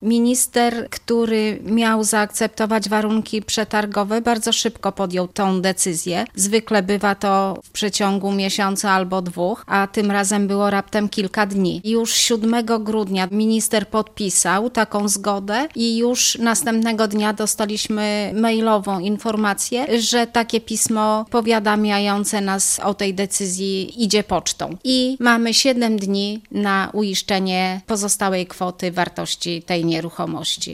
Minister, który miał zaakceptować warunki przetargowe, bardzo szybko podjął tą decyzję. Zwykle bywa to w przeciągu miesiąca albo 2, a tym razem było raptem kilka dni. Już 7 grudnia minister podpisał taką zgodę i już następnego dnia dostaliśmy mailową informację, że takie pismo powiadamiające nas o tej decyzji idzie pocztą. I mamy 7 dni na uiszczenie pozostałej kwoty wartości tej nieruchomości.